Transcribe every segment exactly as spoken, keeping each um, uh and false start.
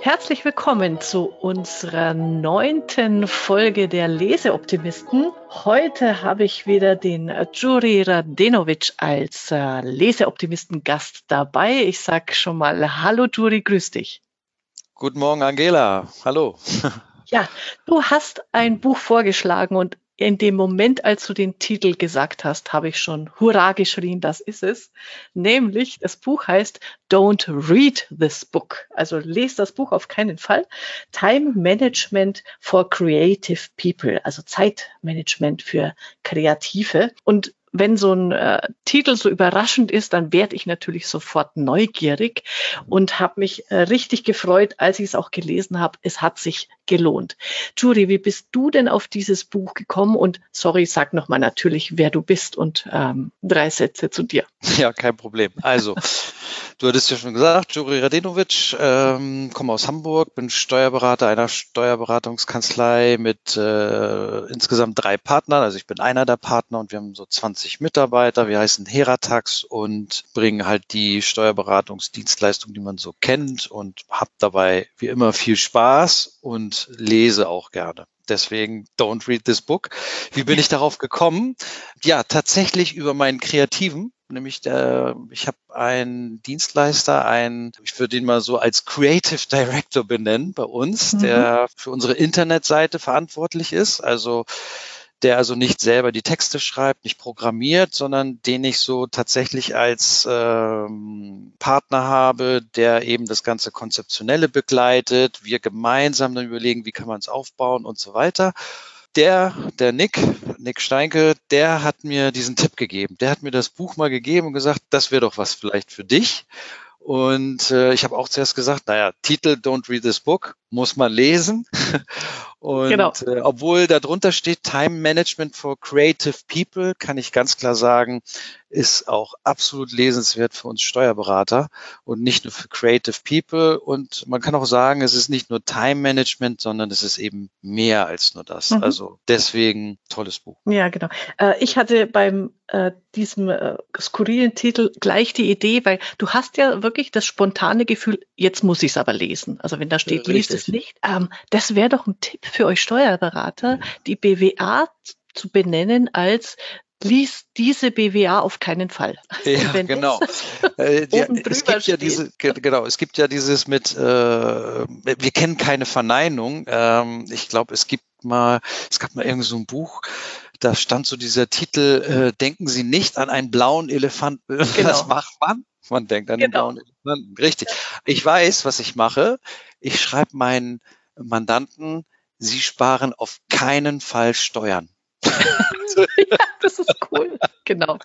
Herzlich willkommen zu unserer neunten Folge der Leseoptimisten. Heute habe ich wieder den Juri Radenovic als äh, Leseoptimisten-Gast dabei. Ich sage schon mal Hallo Juri, grüß dich. Guten Morgen, Angela. Hallo. Ja, du hast ein Buch vorgeschlagen und in dem Moment, als du den Titel gesagt hast, habe ich schon Hurra geschrien, das ist es. Nämlich, das Buch heißt Don't Read This Book. Also lest das Buch auf keinen Fall. Time Management for Creative People, also Zeitmanagement für Kreative. Und wenn so ein äh, Titel so überraschend ist, dann werde ich natürlich sofort neugierig und habe mich äh, richtig gefreut, als ich es auch gelesen habe. Es hat sich gelohnt. Juri, wie bist du denn auf dieses Buch gekommen? Und sorry, sag nochmal natürlich, wer du bist und ähm, drei Sätze zu dir. Ja, kein Problem. Also, du hattest ja schon gesagt, Juri Radenovic, ähm, komme aus Hamburg, bin Steuerberater einer Steuerberatungskanzlei mit äh, insgesamt drei Partnern. Also ich bin einer der Partner und wir haben so zwanzig Mitarbeiter. Wir heißen Heratax und bringen halt die Steuerberatungsdienstleistung, die man so kennt, und habe dabei wie immer viel Spaß und lese auch gerne. Deswegen don't read this book. Wie bin ich darauf gekommen? Ja, tatsächlich über meinen Kreativen. Nämlich, der, ich habe einen Dienstleister, einen, ich würde ihn mal so als Creative Director benennen bei uns, Mhm. der für unsere Internetseite verantwortlich ist. Also der also nicht selber die Texte schreibt, nicht programmiert, sondern den ich so tatsächlich als ähm, Partner habe, der eben das ganze Konzeptionelle begleitet. Wir gemeinsam dann überlegen, wie kann man es aufbauen und so weiter. Der, der Nick, Nick Steinke, der hat mir diesen Tipp gegeben. Der hat mir das Buch mal gegeben und gesagt, das wäre doch was vielleicht für dich. Und äh, ich habe auch zuerst gesagt, naja, Titel Don't Read This Book, muss man lesen. Genau. Und äh, obwohl da drunter steht Time Management for Creative People, kann ich ganz klar sagen, ist auch absolut lesenswert für uns Steuerberater und nicht nur für Creative People. Und man kann auch sagen, es ist nicht nur Time Management, sondern es ist eben mehr als nur das. Mhm. Also deswegen tolles Buch. Ja, genau. Äh, ich hatte beim äh, diesem äh, skurrilen Titel gleich die Idee, weil du hast ja wirklich das spontane Gefühl, jetzt muss ich es aber lesen. Also wenn da steht, liest es Richtig. nicht. Ähm, das wäre doch ein Tipp für euch Steuerberater, die B W A zu benennen als lies diese B W A auf keinen Fall. Ja, wenn genau. das Äh, ja, oben es drüber gibt ja steht. diese, ge- genau, es gibt ja dieses mit, äh, wir kennen keine Verneinung. Ähm, ich glaube, es gibt mal, es gab mal irgend so ein Buch, da stand so dieser Titel, äh, denken Sie nicht an einen blauen Elefanten. Was Genau, macht man? Man denkt an den genau. blauen Elefanten. Richtig. Ich weiß, was ich mache. Ich schreibe meinen Mandanten, Sie sparen auf keinen Fall Steuern. Ja, das ist cool. Genau.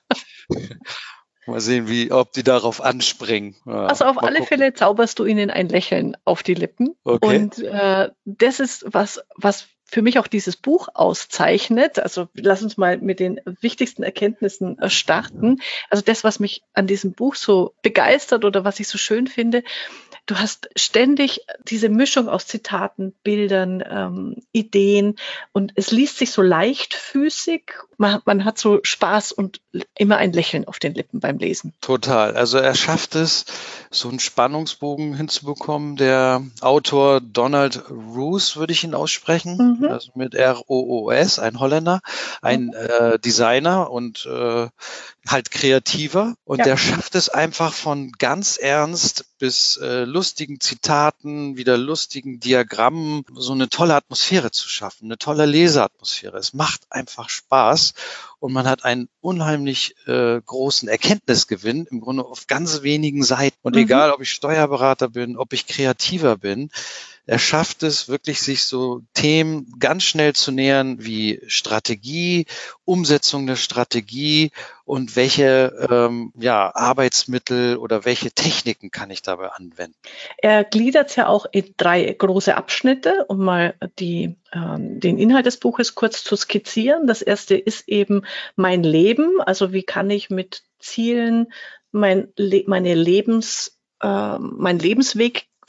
Mal sehen, wie, ob die darauf anspringen. Ja, Also auf mal alle gucken. Fälle zauberst du ihnen ein Lächeln auf die Lippen. Okay. Und äh, das ist was, was für mich auch dieses Buch auszeichnet. Also lass uns mal mit den wichtigsten Erkenntnissen äh, starten. Also das, was mich an diesem Buch so begeistert oder was ich so schön finde, du hast ständig diese Mischung aus Zitaten, Bildern, ähm, Ideen und es liest sich so leichtfüßig. Man, man hat so Spaß und immer ein Lächeln auf den Lippen beim Lesen. Total. Also er schafft es, so einen Spannungsbogen hinzubekommen. Der Autor Donald Roos, würde ich ihn aussprechen, Mhm. also mit R O O S, ein Holländer, ein Mhm. äh, Designer und äh, halt kreativer. Und Ja. der schafft es einfach von ganz ernst bis äh, lustigen Zitaten, wieder lustigen Diagrammen, so eine tolle Atmosphäre zu schaffen, eine tolle Leseatmosphäre. Es macht einfach Spaß. Und man hat einen unheimlich äh, großen Erkenntnisgewinn, im Grunde auf ganz wenigen Seiten. Und Mhm. egal, ob ich Steuerberater bin, ob ich Kreativer bin, er schafft es wirklich, sich so Themen ganz schnell zu nähern wie Strategie, Umsetzung der Strategie und welche ähm, ja, Arbeitsmittel oder welche Techniken kann ich dabei anwenden. Er gliedert es ja auch in drei große Abschnitte, um mal die, ähm, den Inhalt des Buches kurz zu skizzieren. Das erste ist eben mein Leben, also wie kann ich mit Zielen mein, Le meine Lebens, äh, mein Lebensweg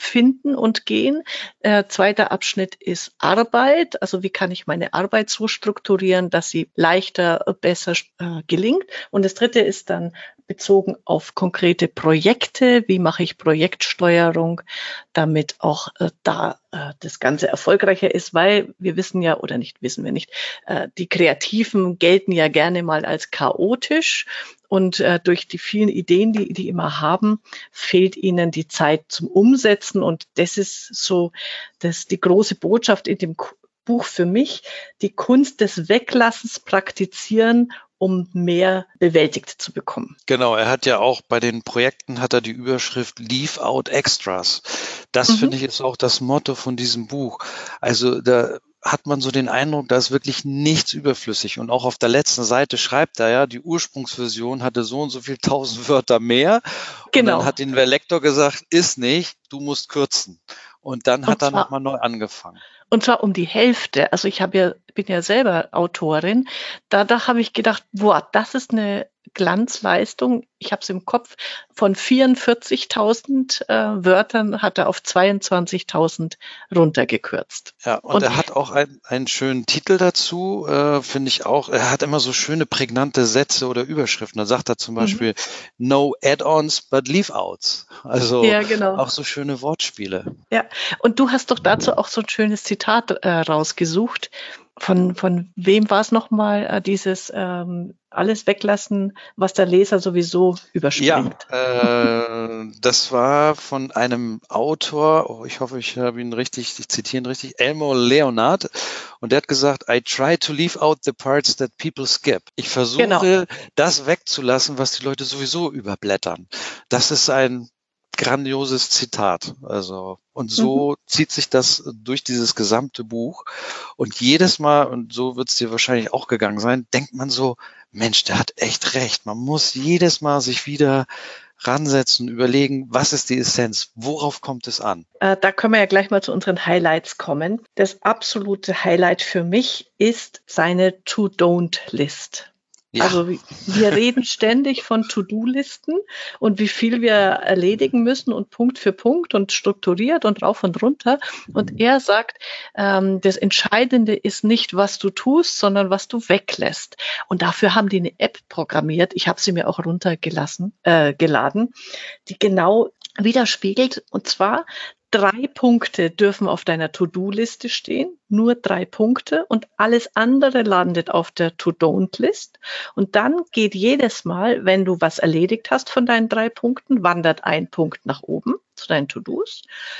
finden und gehen. Äh, zweiter Abschnitt ist Arbeit. Also wie kann ich meine Arbeit so strukturieren, dass sie leichter, äh, besser äh, gelingt. Und das dritte ist dann bezogen auf konkrete Projekte. Wie mache ich Projektsteuerung, damit auch äh, da äh, das Ganze erfolgreicher ist, weil wir wissen ja, oder nicht wissen wir nicht, äh, die Kreativen gelten ja gerne mal als chaotisch. Und äh, durch die vielen Ideen, die die immer haben, fehlt ihnen die Zeit zum Umsetzen. Und das ist so, das die große Botschaft in dem Buch für mich, die Kunst des Weglassens praktizieren, um mehr bewältigt zu bekommen. Genau, er hat ja auch bei den Projekten hat er die Überschrift Leave out Extras. Das mhm. finde ich ist auch das Motto von diesem Buch. Also da hat man so den Eindruck, da ist wirklich nichts überflüssig. Und auch auf der letzten Seite schreibt er ja, die Ursprungsversion hatte so und so viel tausend Wörter mehr. Genau. Und dann hat den Lektor gesagt, ist nicht, du musst kürzen. Und dann hat und er nochmal neu angefangen. Und zwar um die Hälfte. Also ich habe ja, bin ja selber Autorin. Da, da habe ich gedacht, boah, das ist eine Glanzleistung. Ich habe es im Kopf. Von vierundvierzigtausend äh, Wörtern hat er auf zweiundzwanzigtausend runtergekürzt. Ja, und, und er hat auch ein, einen schönen Titel dazu, äh, finde ich auch. Er hat immer so schöne, prägnante Sätze oder Überschriften. Da sagt er zum Beispiel, mhm. no add-ons, but leave-outs. Also ja, genau. Auch so schöne Wortspiele. Ja, und du hast doch dazu auch so ein schönes Zitat äh, rausgesucht. Von, von wem war es nochmal, äh, dieses ähm, alles weglassen, was der Leser sowieso überspringt? Ja, äh, das war von einem Autor, oh, ich hoffe, ich habe ihn richtig, ich zitiere ihn richtig, Elmo Leonard, und der hat gesagt, I try to leave out the parts that people skip. Ich versuche, genau. das wegzulassen, was die Leute sowieso überblättern. Das ist ein grandioses Zitat. Also, und so mhm. zieht sich das durch dieses gesamte Buch. Und jedes Mal, und so wird es dir wahrscheinlich auch gegangen sein, denkt man so, Mensch, der hat echt recht. Man muss jedes Mal sich wieder ransetzen, überlegen, was ist die Essenz? Worauf kommt es an? Äh, da können wir ja gleich mal zu unseren Highlights kommen. Das absolute Highlight für mich ist seine To-Don't-List. Ja. Also wir reden ständig von To-Do-Listen und wie viel wir erledigen müssen und Punkt für Punkt und strukturiert und rauf und runter. Und er sagt, ähm, das Entscheidende ist nicht, was du tust, sondern was du weglässt. Und dafür haben die eine App programmiert. Ich habe sie mir auch runtergelassen, äh, geladen, die genau widerspiegelt. Und zwar drei Punkte dürfen auf deiner To-Do-Liste stehen, nur drei Punkte, und alles andere landet auf der To-Don't-List. Und dann geht jedes Mal, wenn du was erledigt hast von deinen drei Punkten, wandert ein Punkt nach oben zu deinen To-Dos.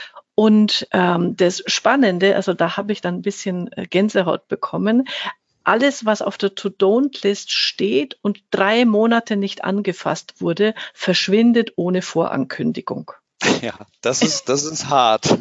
Und ähm, das Spannende, also da habe ich dann ein bisschen Gänsehaut bekommen, alles, was auf der To-Don't-List steht und drei Monate nicht angefasst wurde, verschwindet ohne Vorankündigung. Ja, das ist, das ist hart.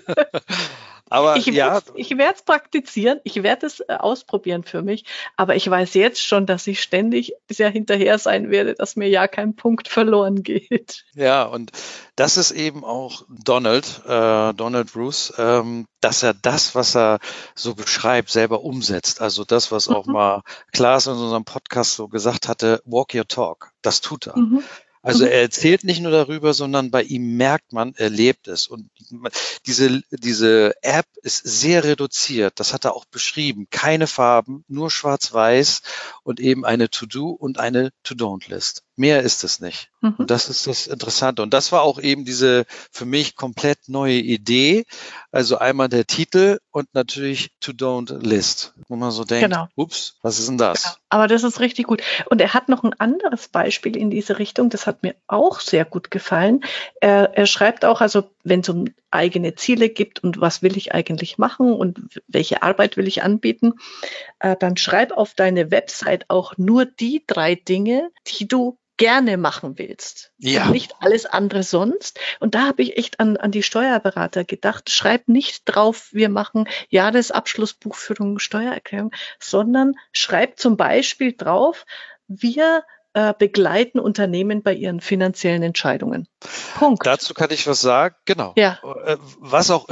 Aber ich ja. Ich werde es praktizieren, ich werde es äh, ausprobieren für mich, aber ich weiß jetzt schon, dass ich ständig sehr hinterher sein werde, dass mir ja kein Punkt verloren geht. Ja, und das ist eben auch Donald, äh, Donald Roos, ähm, dass er das, was er so beschreibt, selber umsetzt. Also das, was mhm. auch mal Klaas in unserem Podcast so gesagt hatte, walk your talk, das tut er. Mhm. Also er erzählt nicht nur darüber, sondern bei ihm merkt man, er lebt es. Und diese, diese App ist sehr reduziert. Das hat er auch beschrieben. Keine Farben, nur schwarz-weiß und eben eine To-Do und eine To-Don't-List. Mehr ist es nicht. Mhm. Und das ist das Interessante. Und das war auch eben diese für mich komplett neue Idee. Also einmal der Titel und natürlich To-Don't-List. Wo man so denkt, genau. Ups, was ist denn das? Genau. Aber das ist richtig gut. Und er hat noch ein anderes Beispiel in diese Richtung. Das hat mir auch sehr gut gefallen. Er, er schreibt auch, also wenn es um eigene Ziele gibt und was will ich eigentlich machen und welche Arbeit will ich anbieten, äh, dann schreib auf deine Website auch nur die drei Dinge, die du gerne machen willst. Ja. Und nicht alles andere sonst. Und da habe ich echt an, an die Steuerberater gedacht. Schreib nicht drauf, wir machen Jahresabschluss, Buchführung, Steuererklärung, sondern schreib zum Beispiel drauf, wir äh, begleiten Unternehmen bei ihren finanziellen Entscheidungen. Punkt. Dazu kann ich was sagen. Genau. Ja. Was auch immer.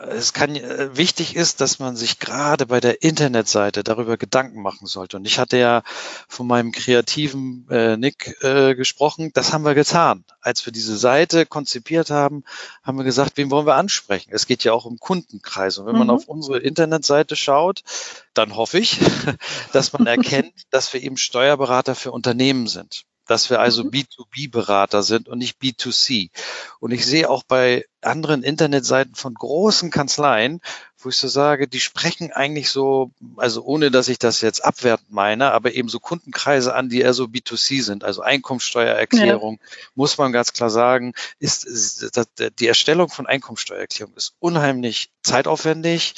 es kann äh, wichtig ist, dass man sich gerade bei der Internetseite darüber Gedanken machen sollte. Und ich hatte ja von meinem kreativen äh, Nick äh, gesprochen. Das haben wir getan. Als wir diese Seite konzipiert haben, haben wir gesagt, wen wollen wir ansprechen? Es geht ja auch um Kundenkreise. Und wenn man Mhm. auf unsere Internetseite schaut, dann hoffe ich, dass man erkennt, dass wir eben Steuerberater für Unternehmen sind. Dass wir also Mhm. B zwei B-Berater sind und nicht B zwei C. Und ich sehe auch bei anderen Internetseiten von großen Kanzleien, wo ich so sage, die sprechen eigentlich so, also ohne dass ich das jetzt abwertend meine, aber eben so Kundenkreise an, die eher so B zwei C sind, also Ja. Einkommensteuererklärung, muss man ganz klar sagen, ist, ist das, die Erstellung von Einkommensteuererklärung ist unheimlich zeitaufwendig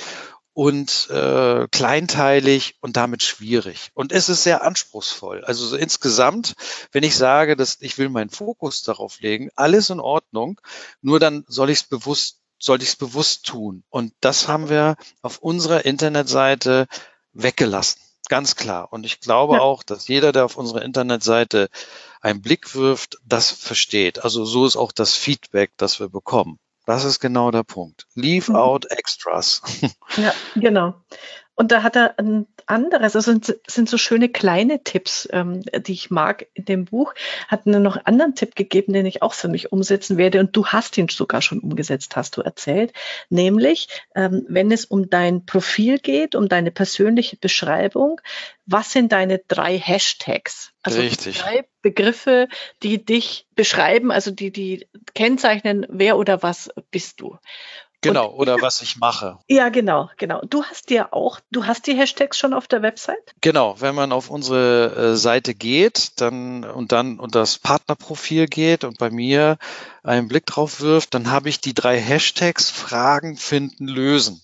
und äh, kleinteilig und damit schwierig. Und es ist sehr anspruchsvoll. Also so insgesamt, wenn ich sage, dass ich will meinen Fokus darauf legen, alles in Ordnung, nur dann soll ich es bewusst, sollte ich es bewusst tun. Und das haben wir auf unserer Internetseite weggelassen. Ganz klar. Und ich glaube Ja. auch, dass jeder, der auf unsere Internetseite einen Blick wirft, das versteht. Also so ist auch das Feedback, das wir bekommen. Das ist genau der Punkt. Leave Mhm. out extras. Ja, genau. Und da hat er ein anderes, also sind, sind so schöne kleine Tipps, ähm, die ich mag in dem Buch. Hat mir noch einen anderen Tipp gegeben, den ich auch für mich umsetzen werde. Und du hast ihn sogar schon umgesetzt, hast du erzählt. Nämlich, ähm, wenn es um dein Profil geht, um deine persönliche Beschreibung, was sind deine drei Hashtags? Also Richtig. drei Begriffe, die dich beschreiben, also die, die kennzeichnen, wer oder was bist du. Und Genau, ich oder was ich mache. ja, genau, genau. Du hast dir auch, du hast die Hashtags schon auf der Website? Genau, wenn man auf unsere äh, Seite geht, dann und dann unter das Partnerprofil geht und bei mir einen Blick drauf wirft, dann habe ich die drei Hashtags Fragen, Finden, Lösen.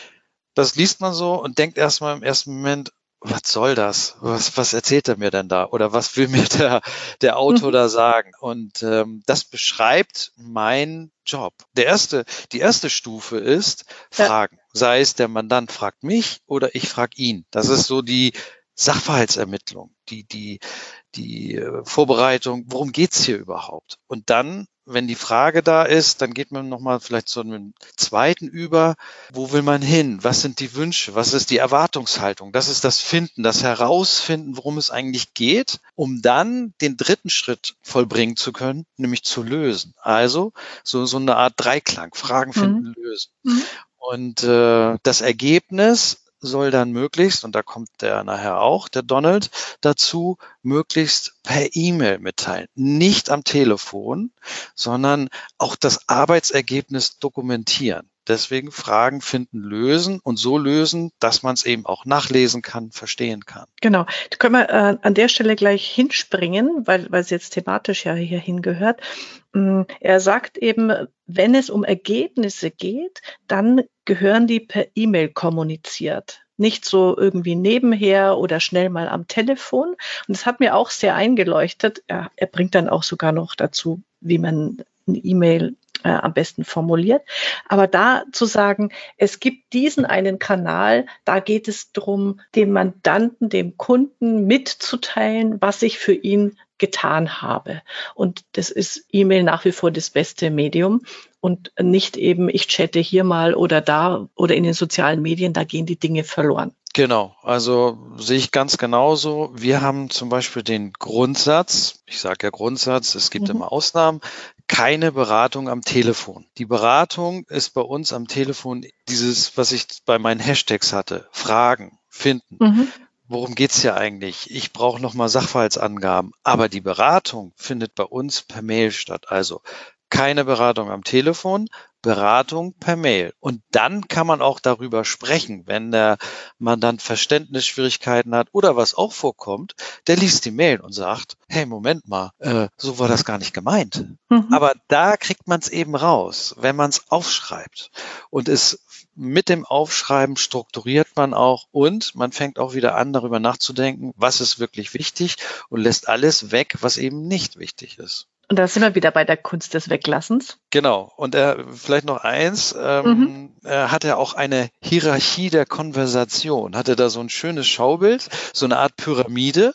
Das liest man so und denkt erstmal im ersten Moment, was soll das? Was, was erzählt er mir denn da? Oder was will mir der, der Autor Mhm. da sagen? Und ähm, das beschreibt meinen Job. Der erste, die erste Stufe ist Ja. Fragen. Sei es der Mandant fragt mich oder ich frage ihn. Das ist so die Sachverhaltsermittlung, die, die, die äh, Vorbereitung, worum geht's hier überhaupt? Und dann, wenn die Frage da ist, dann geht man nochmal vielleicht zu einem zweiten über, wo will man hin? Was sind die Wünsche? Was ist die Erwartungshaltung? Das ist das Finden, das Herausfinden, worum es eigentlich geht, um dann den dritten Schritt vollbringen zu können, nämlich zu lösen. Also so, so eine Art Dreiklang, Fragen, Mhm. Finden, Lösen. Mhm. Und äh, das Ergebnis soll dann möglichst, und da kommt der nachher auch, der Donald, dazu, möglichst per E-Mail mitteilen. Nicht am Telefon, sondern auch das Arbeitsergebnis dokumentieren. Deswegen Fragen finden, lösen und so lösen, dass man es eben auch nachlesen kann, verstehen kann. Genau. Da können wir äh, an der Stelle gleich hinspringen, weil, weil es jetzt thematisch ja hier hingehört. Mm, Er sagt eben, wenn es um Ergebnisse geht, dann gehören die per E-Mail kommuniziert. Nicht so irgendwie nebenher oder schnell mal am Telefon. Und das hat mir auch sehr eingeleuchtet. Er, er bringt dann auch sogar noch dazu, wie man eine E-Mail äh, am besten formuliert. Aber da zu sagen, es gibt diesen einen Kanal, da geht es darum, dem Mandanten, dem Kunden mitzuteilen, was ich für ihn getan habe. Und das ist E-Mail nach wie vor das beste Medium und nicht eben, ich chatte hier mal oder da oder in den sozialen Medien, da gehen die Dinge verloren. Genau, also sehe ich ganz genauso. Wir haben zum Beispiel den Grundsatz, ich sage ja Grundsatz, es gibt Mhm. immer Ausnahmen, keine Beratung am Telefon. Die Beratung ist bei uns am Telefon dieses, was ich bei meinen Hashtags hatte, Fragen, Finden. Mhm. Worum geht's hier eigentlich? Ich brauche nochmal Sachverhaltsangaben. Aber die Beratung findet bei uns per Mail statt. Also keine Beratung am Telefon, Beratung per Mail. Und dann kann man auch darüber sprechen, wenn der Mandant Verständnisschwierigkeiten hat oder was auch vorkommt, der liest die Mail und sagt, hey, Moment mal, äh, so war das gar nicht gemeint. Mhm. Aber da kriegt man es eben raus, wenn man es aufschreibt. Und es mit dem Aufschreiben strukturiert man auch und man fängt auch wieder an, darüber nachzudenken, was ist wirklich wichtig und lässt alles weg, was eben nicht wichtig ist. Und da sind wir wieder bei der Kunst des Weglassens. Genau. Und er, vielleicht noch eins, Mhm. ähm, er hat ja auch eine Hierarchie der Konversation. Hatte da so ein schönes Schaubild, so eine Art Pyramide,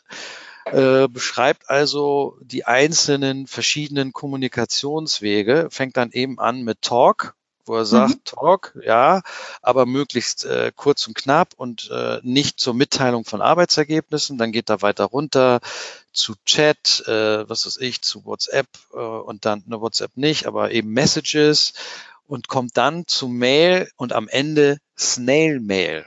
äh, beschreibt also die einzelnen verschiedenen Kommunikationswege, fängt dann eben an mit Talk, wo er sagt, mhm. Talk, ja, aber möglichst äh, kurz und knapp und äh, nicht zur Mitteilung von Arbeitsergebnissen. Dann geht er weiter runter zu Chat, äh, was weiß ich, zu WhatsApp äh, und dann eine WhatsApp nicht, aber eben Messages und kommt dann zu Mail und am Ende Snail Mail.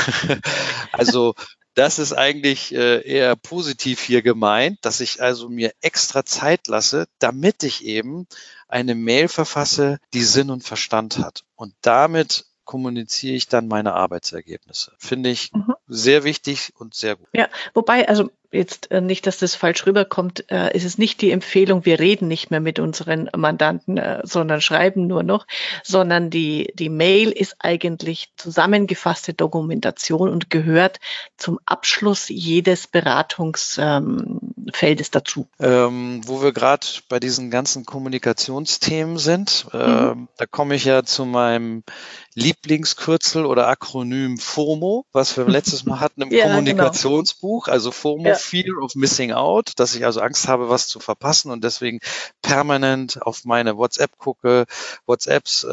Also das ist eigentlich äh, eher positiv hier gemeint, dass ich also mir extra Zeit lasse, damit ich eben eine Mail verfasse, die Sinn und Verstand hat. Und damit kommuniziere ich dann meine Arbeitsergebnisse. Finde ich mhm. sehr wichtig und sehr gut. Ja, wobei, also jetzt äh, nicht, dass das falsch rüberkommt, äh, ist es nicht die Empfehlung, wir reden nicht mehr mit unseren Mandanten, äh, sondern schreiben nur noch, sondern die, die Mail ist eigentlich zusammengefasste Dokumentation und gehört zum Abschluss jedes Beratungsfeldes ähm, dazu. Ähm, wo wir gerade bei diesen ganzen Kommunikationsthemen sind, äh, mhm. da komme ich ja zu meinem Lieblingskürzel oder Akronym FOMO, was wir letztes Mal hatten im ja, Kommunikationsbuch, genau. Also FOMO, ja. Fear of Missing Out, dass ich also Angst habe, was zu verpassen und deswegen permanent auf meine WhatsApp gucke, WhatsApps äh,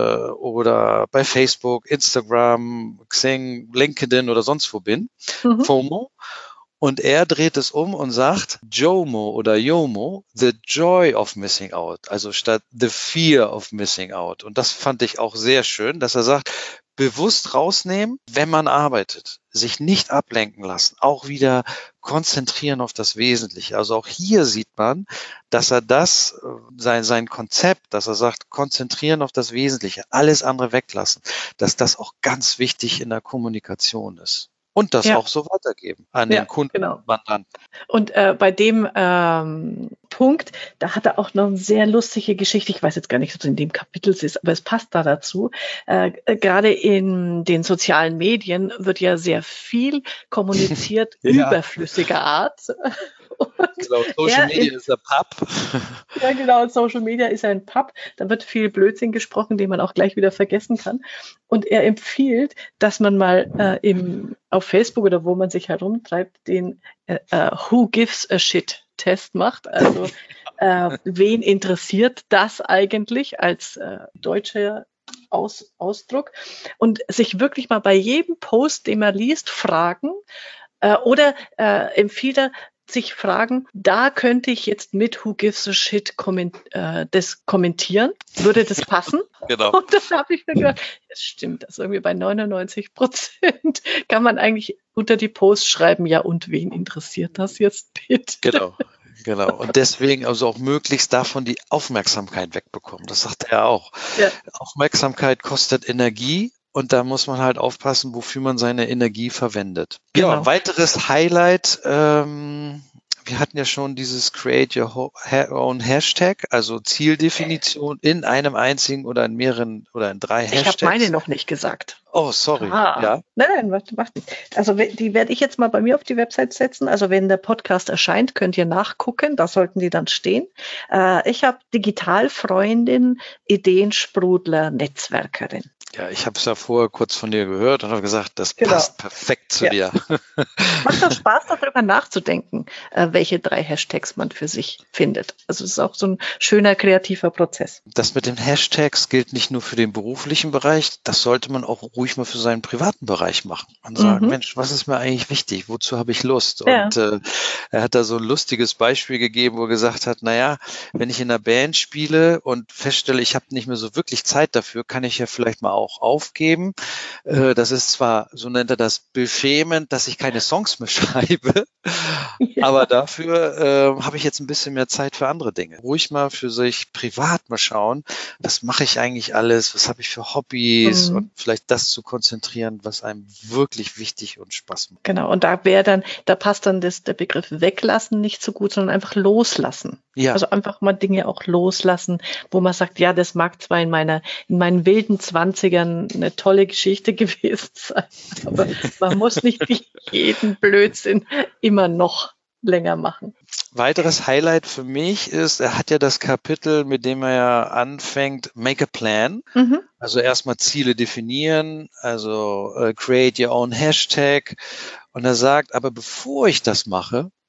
oder bei Facebook, Instagram, Xing, LinkedIn oder sonst wo bin, mhm. FOMO. Und er dreht es um und sagt JOMO oder YOMO, the joy of missing out, also statt the fear of missing out. Und das fand ich auch sehr schön, dass er sagt, bewusst rausnehmen, wenn man arbeitet, sich nicht ablenken lassen, auch wieder konzentrieren auf das Wesentliche. Also auch hier sieht man, dass er das, sein, sein Konzept, dass er sagt, konzentrieren auf das Wesentliche, alles andere weglassen, dass das auch ganz wichtig in der Kommunikation ist. Und das ja. auch so weitergeben an ja, den Kunden genau. und Mandanten. Und äh, bei dem ähm, Punkt, da hat er auch noch eine sehr lustige Geschichte. Ich weiß jetzt gar nicht, ob es in dem Kapitel ist, aber es passt da dazu. Äh, Gerade in den sozialen Medien wird ja sehr viel kommuniziert ja. überflüssiger Art. Und genau, Social Media ist ein Pub. Ja, genau, Social Media ist ein Pub. Da wird viel Blödsinn gesprochen, den man auch gleich wieder vergessen kann. Und er empfiehlt, dass man mal äh, im, auf Facebook oder wo man sich herumtreibt, den äh, Who Gives a Shit Test macht. Also äh, wen interessiert das eigentlich als äh, deutscher Aus, Ausdruck? Und sich wirklich mal bei jedem Post, den man liest, fragen äh, oder äh, empfiehlt er, sich fragen, da könnte ich jetzt mit Who Gives a Shit komment, äh, das kommentieren. Würde das passen? Genau. Und dann habe ich mir gedacht, es stimmt, das irgendwie bei neunundneunzig Prozent kann man eigentlich unter die Posts schreiben, ja und wen interessiert das jetzt bitte? Genau. Genau. Und deswegen also auch möglichst davon die Aufmerksamkeit wegbekommen. Das sagt er auch. Ja. Aufmerksamkeit kostet Energie. Und da muss man halt aufpassen, wofür man seine Energie verwendet. Genau. Ja, weiteres Highlight, ähm, wir hatten ja schon dieses Create Your Own Hashtag, also Zieldefinition in einem einzigen oder in mehreren oder in drei Hashtags. Ich habe meine noch nicht gesagt. Oh, sorry. Ah. Ja. Nein, nein, warte, mach nicht. Also die werde ich jetzt mal bei mir auf die Website setzen. Also wenn der Podcast erscheint, könnt ihr nachgucken. Da sollten die dann stehen. Äh, ich habe Digitalfreundin, Ideensprudler, Netzwerkerin. Ja, ich habe es ja vorher kurz von dir gehört und habe gesagt, das genau. passt perfekt zu ja. dir. Macht doch Spaß, darüber nachzudenken, äh, welche drei Hashtags man für sich findet. Also es ist auch so ein schöner, kreativer Prozess. Das mit den Hashtags gilt nicht nur für den beruflichen Bereich, das sollte man auch ruhig mal für seinen privaten Bereich machen. Und sagen, mhm. Mensch, was ist mir eigentlich wichtig? Wozu habe ich Lust? Ja. Und äh, er hat da so ein lustiges Beispiel gegeben, wo er gesagt hat, naja, wenn ich in einer Band spiele und feststelle, ich habe nicht mehr so wirklich Zeit dafür, kann ich ja vielleicht mal auch aufgeben. Das ist zwar, so nennt er das, beschämend, dass ich keine Songs mehr schreibe, ja. aber dafür äh, habe ich jetzt ein bisschen mehr Zeit für andere Dinge. Ruhig mal für sich privat mal schauen, was mache ich eigentlich alles, was habe ich für Hobbys mhm. und vielleicht das zu konzentrieren, was einem wirklich wichtig und Spaß macht. Genau, und da wäre dann, da passt dann das, der Begriff weglassen nicht so gut, sondern einfach loslassen. Ja. Also einfach mal Dinge auch loslassen, wo man sagt, ja, das mag zwar in meiner, in meinen wilden Zwanzigern eine tolle Geschichte gewesen sein, aber man muss nicht jeden Blödsinn immer noch länger machen. Weiteres Highlight für mich ist, er hat ja das Kapitel, mit dem er ja anfängt, Make a Plan. Mhm. Also erstmal Ziele definieren, also uh, Create Your Own Hashtag. Und er sagt, aber bevor ich das mache,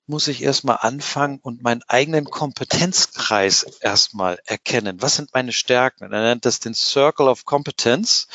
muss ich erstmal anfangen und meinen eigenen Kompetenzkreis erstmal erkennen. Was sind meine Stärken? Und er nennt das den Circle of Competence.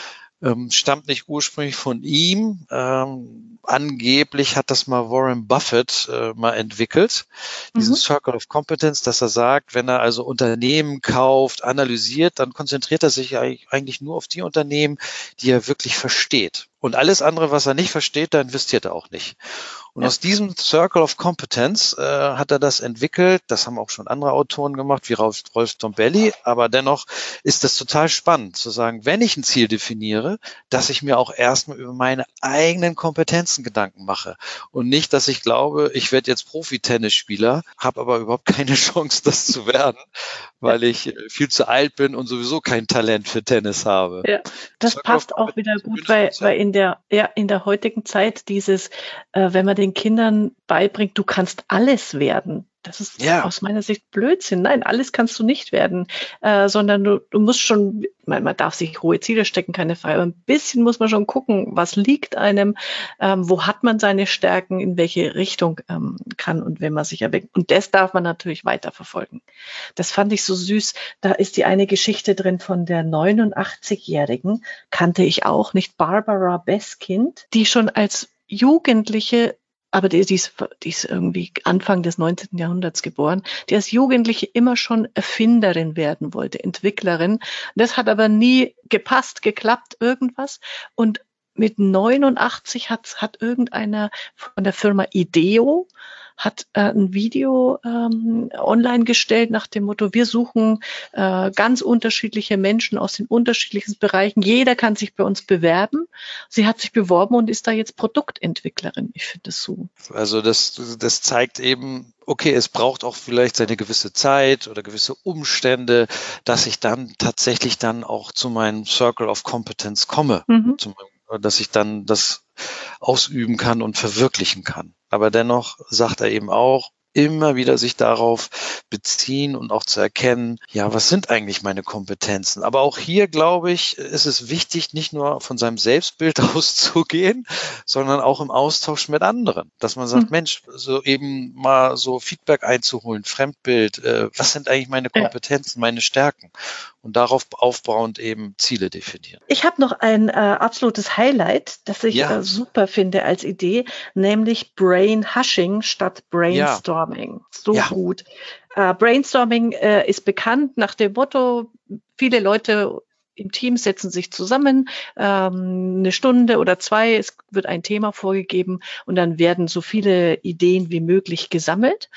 Ähm, stammt nicht ursprünglich von ihm. Ähm, angeblich hat das mal Warren Buffett äh, mal entwickelt, diesen Mhm. Circle of Competence, dass er sagt, wenn er also Unternehmen kauft, analysiert, dann konzentriert er sich eigentlich nur auf die Unternehmen, die er wirklich versteht. Und alles andere, was er nicht versteht, da investiert er auch nicht. Und Ja. aus diesem Circle of Competence äh, hat er das entwickelt. Das haben auch schon andere Autoren gemacht, wie Rolf, Rolf Dombelli. Aber dennoch ist das total spannend zu sagen, wenn ich ein Ziel definiere, dass ich mir auch erstmal über meine eigenen Kompetenzen Gedanken mache. Und nicht, dass ich glaube, ich werde jetzt Profi-Tennisspieler, habe aber überhaupt keine Chance, das zu werden, weil ich viel zu alt bin und sowieso kein Talent für Tennis habe. Ja, das Circle of passt auch wieder Competence, gut, schönes weil, Konzept. weil in der, ja, in der heutigen Zeit dieses, äh, wenn man den Kindern beibringt, du kannst alles werden. Das ist Ja, aus meiner Sicht Blödsinn. Nein, alles kannst du nicht werden, äh, sondern du, du musst schon, man, man darf sich hohe Ziele stecken, keine Frage, aber ein bisschen muss man schon gucken, was liegt einem, ähm, wo hat man seine Stärken, in welche Richtung ähm, kann und wenn man sich erweckt. Und das darf man natürlich weiterverfolgen. Das fand ich so süß. Da ist die eine Geschichte drin von der neunundachtzigjährigen, kannte ich auch nicht, Barbara Beskind, die schon als Jugendliche, aber die, die, ist, die ist irgendwie Anfang des neunzehnten Jahrhunderts geboren, die als Jugendliche immer schon Erfinderin werden wollte, Entwicklerin. Das hat aber nie gepasst, geklappt, irgendwas. Und mit neunundachtzig hat, hat irgendeiner von der Firma Ideo hat äh, ein Video ähm, online gestellt nach dem Motto, wir suchen äh, ganz unterschiedliche Menschen aus den unterschiedlichsten Bereichen. Jeder kann sich bei uns bewerben. Sie hat sich beworben und ist da jetzt Produktentwicklerin. Ich finde das so. also das, das zeigt eben, okay, es braucht auch vielleicht seine gewisse Zeit oder gewisse Umstände, dass ich dann tatsächlich dann auch zu meinem Circle of Competence komme, Mhm. zu meinem, dass ich dann das ausüben kann und verwirklichen kann. Aber dennoch sagt er eben auch, immer wieder sich darauf beziehen und auch zu erkennen, ja, was sind eigentlich meine Kompetenzen? Aber auch hier, glaube ich, ist es wichtig, nicht nur von seinem Selbstbild auszugehen, sondern auch im Austausch mit anderen. Dass man sagt, Mhm. Mensch, so eben mal so Feedback einzuholen, Fremdbild, äh, was sind eigentlich meine Ja. Kompetenzen, meine Stärken? Und darauf aufbauend eben Ziele definieren. Ich habe noch ein äh, absolutes Highlight, das ich Ja, äh, super finde als Idee, nämlich Brain Hushing statt ja, Brainstorming. So ja, gut. Äh, Brainstorming äh, ist bekannt nach dem Motto, viele Leute im Team setzen sich zusammen, ähm, eine Stunde oder zwei, es wird ein Thema vorgegeben und dann werden so viele Ideen wie möglich gesammelt.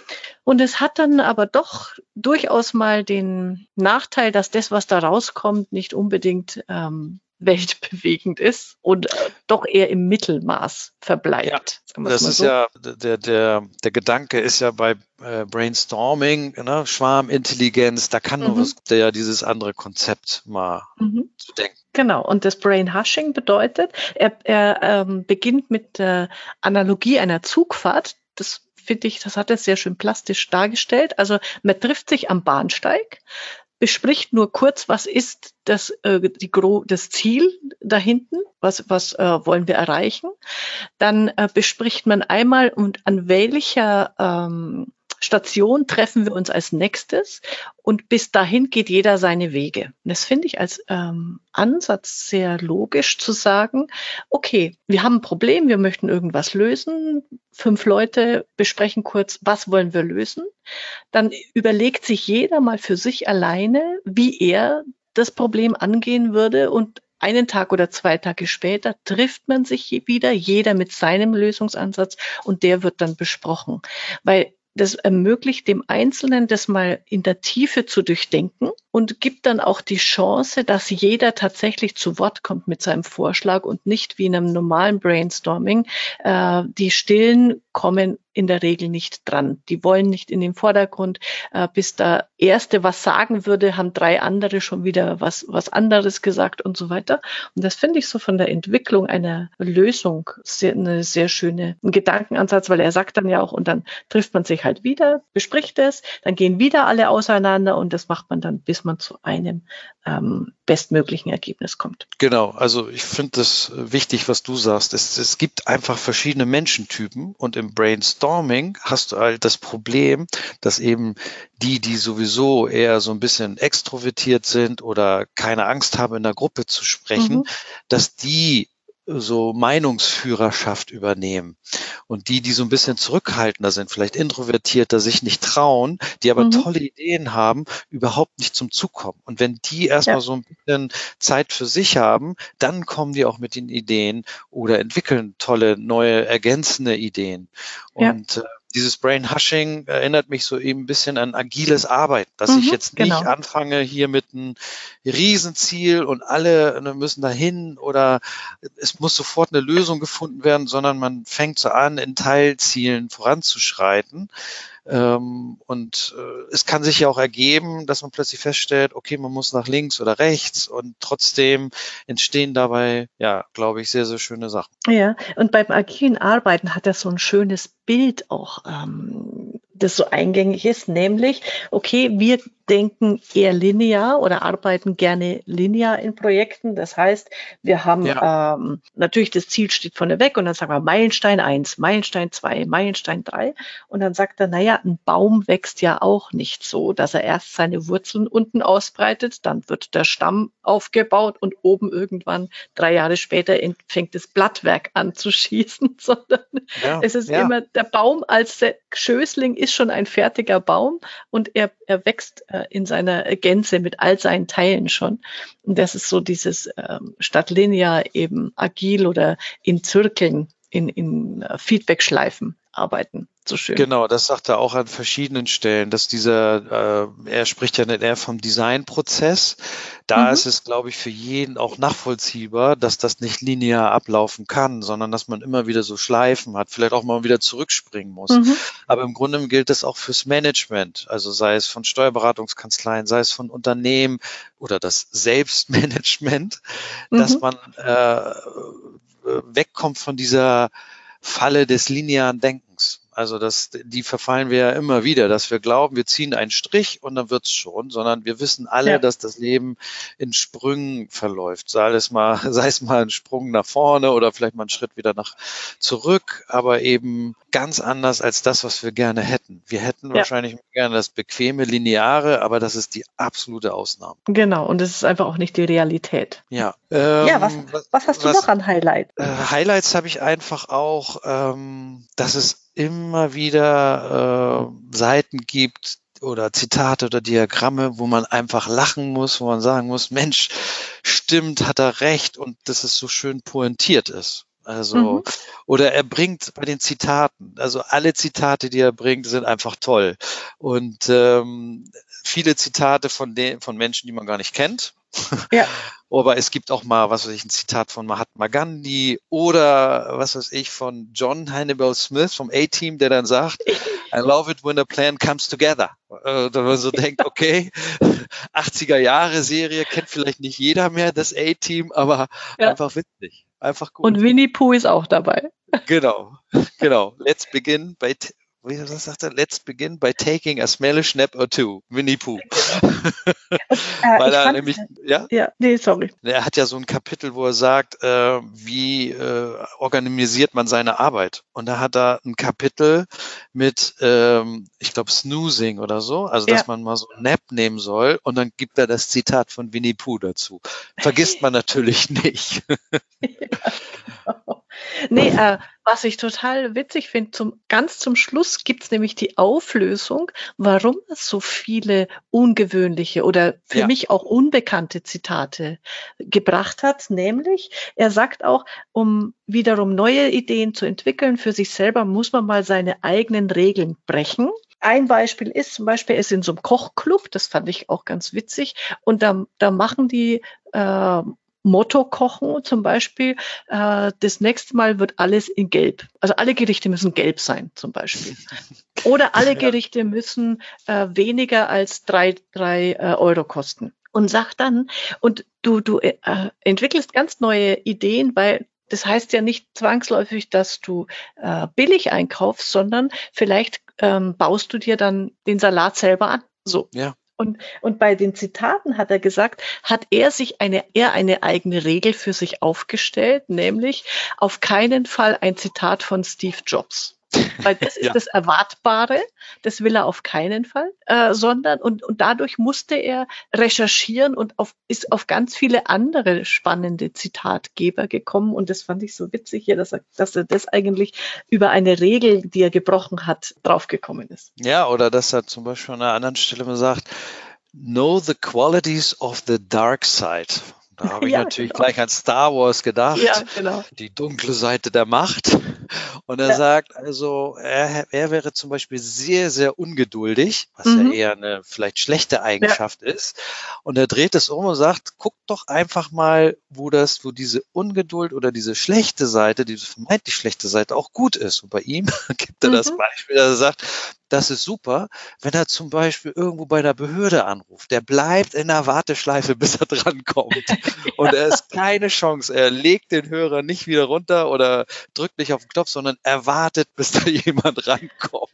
Und es hat dann aber doch durchaus mal den Nachteil, dass das, was da rauskommt, nicht unbedingt ähm, weltbewegend ist und äh, doch eher im Mittelmaß ja. verbleibt. Sagen wir es Das mal ist so. ja, der, der, der Gedanke ist ja bei äh, Brainstorming, ne, Schwarmintelligenz, da kann nur Mhm. was, der ja dieses andere Konzept mal Mhm. zu denken. Genau, und das Brain Hushing bedeutet, er, er ähm, beginnt mit der Analogie einer Zugfahrt. Das finde ich, das hat er sehr schön plastisch dargestellt. Also man trifft sich am Bahnsteig, bespricht nur kurz, was ist das, äh, die, Gro das Ziel da hinten, was, was äh, wollen wir erreichen. Dann äh, bespricht man einmal, und an welcher ähm, Station treffen wir uns als nächstes. Und bis dahin geht jeder seine Wege. Und das finde ich als ähm, Ansatz sehr logisch zu sagen, okay, wir haben ein Problem, wir möchten irgendwas lösen. Fünf Leute besprechen kurz, was wollen wir lösen. Dann überlegt sich jeder mal für sich alleine, wie er das Problem angehen würde, und einen Tag oder zwei Tage später trifft man sich wieder, jeder mit seinem Lösungsansatz, und der wird dann besprochen. Weil das ermöglicht dem Einzelnen, das mal in der Tiefe zu durchdenken und gibt dann auch die Chance, dass jeder tatsächlich zu Wort kommt mit seinem Vorschlag und nicht wie in einem normalen Brainstorming. Äh, die Stillen kommen in der Regel nicht dran. Die wollen nicht in den Vordergrund. Äh, bis der Erste was sagen würde, haben drei andere schon wieder was, was anderes gesagt und so weiter. Und das finde ich so von der Entwicklung einer Lösung sehr, eine sehr schöne ein Gedankenansatz, weil er sagt dann ja auch, und dann trifft man sich halt wieder, bespricht es, dann gehen wieder alle auseinander und das macht man dann, bis man man zu einem ähm, bestmöglichen Ergebnis kommt. Genau, also ich finde das wichtig, was du sagst. Es, es gibt einfach verschiedene Menschentypen und im Brainstorming hast du halt das Problem, dass eben die, die sowieso eher so ein bisschen extrovertiert sind oder keine Angst haben, in der Gruppe zu sprechen, Mhm. dass die so Meinungsführerschaft übernehmen. Und die, die so ein bisschen zurückhaltender sind, vielleicht introvertierter, sich nicht trauen, die aber Mhm. tolle Ideen haben, überhaupt nicht zum Zug kommen. Und wenn die erstmal Ja. so ein bisschen Zeit für sich haben, dann kommen die auch mit den Ideen oder entwickeln tolle, neue, ergänzende Ideen. Ja. Und äh, dieses Brain Hushing erinnert mich so eben ein bisschen an agiles Arbeiten, dass ich Mhm. jetzt nicht Genau. anfange hier mit einem Riesenziel und alle ne, müssen dahin oder es muss sofort eine Lösung gefunden werden, sondern man fängt so an, in Teilzielen voranzuschreiten. Ähm, und äh, es kann sich ja auch ergeben, dass man plötzlich feststellt, okay, man muss nach links oder rechts und trotzdem entstehen dabei, ja, glaube ich, sehr, sehr schöne Sachen. Ja, und beim agilen Arbeiten hat er so ein schönes Bild auch, ähm, das so eingängig ist, nämlich, okay, wir denken eher linear oder arbeiten gerne linear in Projekten. Das heißt, wir haben Ja, ähm, natürlich das Ziel steht vorne weg und dann sagen wir Meilenstein eins, Meilenstein zwei, Meilenstein drei und dann sagt er, naja, ein Baum wächst ja auch nicht so, dass er erst seine Wurzeln unten ausbreitet, dann wird der Stamm aufgebaut und oben irgendwann drei Jahre später in- fängt das Blattwerk an zu schießen, sondern ja, es ist ja. immer, der Baum als der Schößling ist schon ein fertiger Baum und er, er wächst äh, in seiner Gänze mit all seinen Teilen schon. Und das ist so dieses ähm, statt linear eben agil oder in Zirkeln, in, in äh, Feedback-Schleifen arbeiten. So schön. Genau, das sagt er auch an verschiedenen Stellen, dass dieser, äh, er spricht ja nicht eher vom Designprozess. Da Mhm. ist es, glaube ich, für jeden auch nachvollziehbar, dass das nicht linear ablaufen kann, sondern dass man immer wieder so Schleifen hat, vielleicht auch mal wieder zurückspringen muss. Mhm. Aber im Grunde gilt das auch fürs Management, also sei es von Steuerberatungskanzleien, sei es von Unternehmen oder das Selbstmanagement, dass Mhm. man äh, wegkommt von dieser Falle des linearen Denkens. Also das, die verfallen wir ja immer wieder, dass wir glauben, wir ziehen einen Strich und dann wird's schon, sondern wir wissen alle, Ja. dass das Leben in Sprüngen verläuft. Sei es mal, sei es mal ein Sprung nach vorne oder vielleicht mal einen Schritt wieder nach zurück, aber eben ganz anders als das, was wir gerne hätten. Wir hätten Ja. wahrscheinlich gerne das bequeme, lineare, aber das ist die absolute Ausnahme. Genau. Und es ist einfach auch nicht die Realität. Ja. Ja, was, Ähm, was, was hast du noch was an Highlight? Äh, Highlights habe ich einfach auch, ähm, dass es immer wieder äh, Seiten gibt oder Zitate oder Diagramme, wo man einfach lachen muss, wo man sagen muss, Mensch, stimmt, hat er recht und dass es so schön pointiert ist. Also, Mhm. oder er bringt bei den Zitaten, also alle Zitate, die er bringt, sind einfach toll. Und ähm, viele Zitate von den, von Menschen, die man gar nicht kennt. Ja. Aber es gibt auch mal, was weiß ich, ein Zitat von Mahatma Gandhi oder was weiß ich, von John Hannibal Smith vom A-Team, der dann sagt, I love it when a plan comes together. Äh, da man so denkt, okay, achtziger Jahre Serie kennt vielleicht nicht jeder mehr, das A-Team, aber Ja. einfach witzig, einfach Und gut. Winnie Pooh ist auch dabei. Genau, genau. Let's begin by, t- wie was sagt er? Let's begin by taking a smelly snap or two. Winnie Pooh. Genau. Und, äh, Weil ich er fand, nämlich, ja, ja, nee, sorry. er hat ja so ein Kapitel, wo er sagt, äh, wie äh, organisiert man seine Arbeit. Und da hat er ein Kapitel mit, ähm, ich glaube, Snoozing oder so, also dass Ja. man mal so einen Nap nehmen soll. Und dann gibt er das Zitat von Winnie Pooh dazu. Vergisst man natürlich nicht. Ja, genau. Nee, äh, was ich total witzig finde, zum, ganz zum Schluss gibt's nämlich die Auflösung, warum es so viele ungewöhnliche oder für Ja, mich auch unbekannte Zitate gebracht hat. Nämlich, er sagt auch, um wiederum neue Ideen zu entwickeln für sich selber, muss man mal seine eigenen Regeln brechen. Ein Beispiel ist zum Beispiel, er ist in so einem Kochclub, das fand ich auch ganz witzig, und da, da machen die äh, Motto kochen zum Beispiel, äh, das nächste Mal wird alles in Gelb. Also alle Gerichte müssen gelb sein zum Beispiel. Oder alle ja, Gerichte müssen äh, weniger als drei, drei äh, Euro kosten. Und sag dann, und du, du äh, entwickelst ganz neue Ideen, weil das heißt ja nicht zwangsläufig, dass du äh, billig einkaufst, sondern vielleicht ähm, baust du dir dann den Salat selber an. So. ja. Und, und bei den Zitaten hat er gesagt, hat er sich eine, eher eine eigene Regel für sich aufgestellt, nämlich auf keinen Fall ein Zitat von Steve Jobs. Weil das ist Ja. das Erwartbare, das will er auf keinen Fall, äh, sondern und, und dadurch musste er recherchieren und auf, ist auf ganz viele andere spannende Zitatgeber gekommen und das fand ich so witzig hier, dass er, dass er das eigentlich über eine Regel, die er gebrochen hat, draufgekommen ist. Ja, oder dass er zum Beispiel an einer anderen Stelle mal sagt, know the qualities of the dark side. Da habe ich Ja, natürlich genau. gleich an Star Wars gedacht, Ja, genau. die dunkle Seite der Macht. Und er Ja. sagt, also er, er wäre zum Beispiel sehr, sehr ungeduldig, was ja Mhm. eher eine vielleicht schlechte Eigenschaft ist. Und er dreht es um und sagt, guck doch einfach mal, wo das, wo diese Ungeduld oder diese schlechte Seite, diese vermeintlich schlechte Seite auch gut ist. Und bei ihm gibt er das Mhm. Beispiel, dass er sagt, das ist super, wenn er zum Beispiel irgendwo bei der Behörde anruft. Der bleibt in der Warteschleife, bis er drankommt. Und er ist keine Chance. Er legt den Hörer nicht wieder runter oder drückt nicht auf den Knopf, sondern er wartet, bis da jemand rankommt.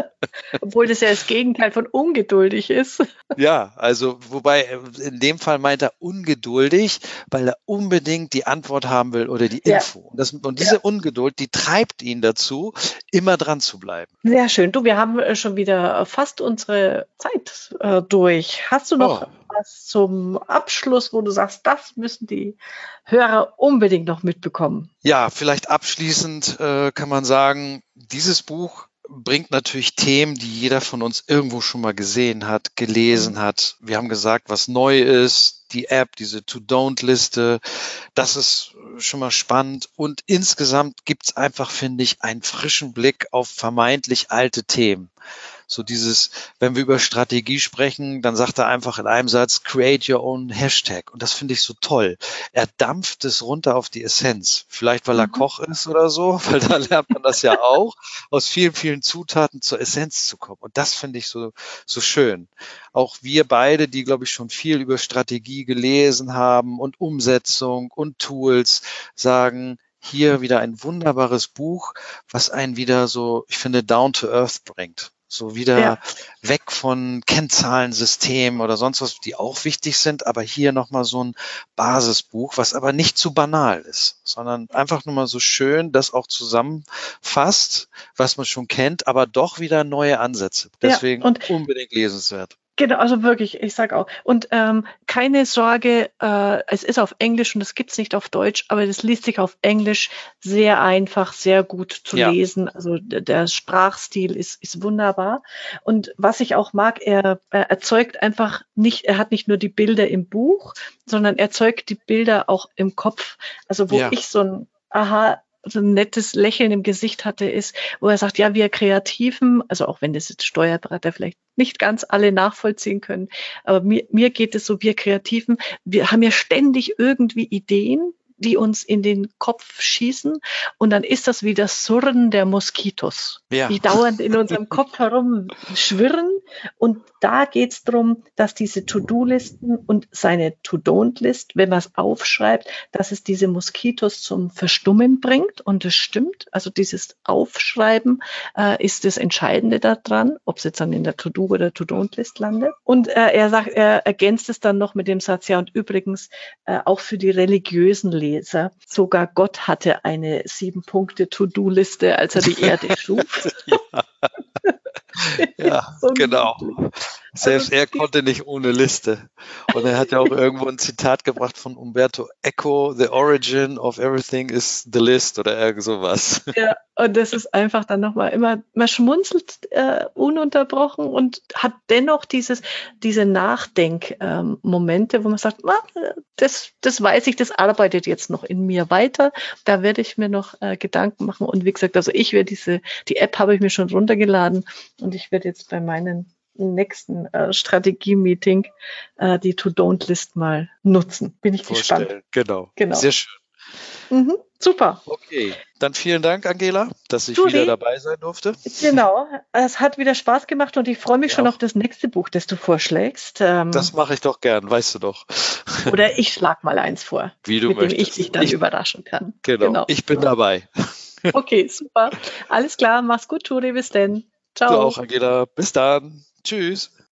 Obwohl das ja das Gegenteil von ungeduldig ist. Ja, also wobei äh, in dem Fall meint er ungeduldig, weil er unbedingt die Antwort haben will oder die Ja. Info. Und, das, und diese Ja. Ungeduld, die treibt ihn dazu, immer dran zu bleiben. Sehr schön. Du, wir haben äh, schon wieder fast unsere Zeit äh, durch. Hast du noch Oh. was zum Abschluss, wo du sagst, das müssen die Hörer unbedingt noch mitbekommen? Ja, vielleicht abschließend äh, kann man sagen, dieses Buch bringt natürlich Themen, die jeder von uns irgendwo schon mal gesehen hat, gelesen hat. Wir haben gesagt, was neu ist, die App, diese To-Don't-Liste, das ist schon mal spannend. Und insgesamt gibt's einfach, finde ich, einen frischen Blick auf vermeintlich alte Themen. So dieses, wenn wir über Strategie sprechen, dann sagt er einfach in einem Satz, create your own Hashtag. Und das finde ich so toll. Er dampft es runter auf die Essenz. Vielleicht, weil er Mhm. Koch ist oder so, weil da lernt man das ja auch, aus vielen, vielen Zutaten zur Essenz zu kommen. Und das finde ich so, so schön. Auch wir beide, die, glaube ich, schon viel über Strategie gelesen haben und Umsetzung und Tools, sagen, hier wieder ein wunderbares Buch, was einen wieder so, ich finde, down to earth bringt. So wieder Ja. weg von Kennzahlensystemen oder sonst was, die auch wichtig sind, aber hier nochmal so ein Basisbuch, was aber nicht zu banal ist, sondern einfach nur mal so schön das auch zusammenfasst, was man schon kennt, aber doch wieder neue Ansätze. Deswegen Ja, und unbedingt lesenswert. genau, also wirklich, ich sag auch. Und ähm, keine Sorge, äh, es ist auf Englisch und es gibt's nicht auf Deutsch, aber das liest sich auf Englisch sehr einfach, sehr gut zu Ja. lesen. Also d- der Sprachstil ist, ist wunderbar. Und was ich auch mag, er, er erzeugt einfach nicht, er hat nicht nur die Bilder im Buch, sondern er erzeugt die Bilder auch im Kopf. Also wo Ja. ich so ein Aha, so ein nettes Lächeln im Gesicht hatte, ist, wo er sagt, ja, wir Kreativen, also auch wenn das jetzt Steuerberater vielleicht nicht ganz alle nachvollziehen können, aber mir, mir geht es so, wir Kreativen, wir haben ja ständig irgendwie Ideen, die uns in den Kopf schießen und dann ist das wie das Surren der Moskitos, Ja. die dauernd in unserem Kopf herumschwirren und da geht es darum, dass diese To-Do-Listen und seine To-Don't-List, wenn man es aufschreibt, dass es diese Moskitos zum Verstummen bringt und es stimmt, also dieses Aufschreiben äh, ist das Entscheidende daran, ob es jetzt dann in der To-Do oder To-Don't-List landet. Und äh, er sagt, er ergänzt es dann noch mit dem Satz, ja und übrigens äh, auch für die religiösen Leser, sogar Gott hatte eine sieben-Punkte-To-Do-Liste, als er die Erde schuf. Ja. Ja, So genau. niedlich. Selbst Also, er konnte nicht ohne Liste. Und er hat ja auch irgendwo ein Zitat gebracht von Umberto Eco, The origin of everything is the list oder irgend sowas. Ja, und das ist einfach dann nochmal immer, man schmunzelt äh, ununterbrochen und hat dennoch dieses, diese Nachdenkmomente, ähm, wo man sagt, na, das, das weiß ich, das arbeitet jetzt noch in mir weiter. Da werde ich mir noch äh, Gedanken machen. Und wie gesagt, also ich werde diese, die App habe ich mir schon runtergeladen und ich werde jetzt bei meinen nächsten äh, Strategie-Meeting äh, die To-Don't-List mal nutzen. Bin ich Vorstellen. gespannt. Genau. Genau. Sehr schön. Mhm, super. Okay, dann vielen Dank, Angela, dass ich Judy, wieder dabei sein durfte. Genau, es hat wieder Spaß gemacht und ich freue mich Ja, schon auch. auf das nächste Buch, das du vorschlägst. Ähm, Das mache ich doch gern, weißt du doch. oder ich schlag mal eins vor, Wie du mit dem ich möchtest. dich dann Ich, überraschen kann. genau, Genau. ich bin dabei. Okay, super. Alles klar, mach's gut, Turi, bis denn. Du Ciao. auch, Angela. Bis dann. Tschüss.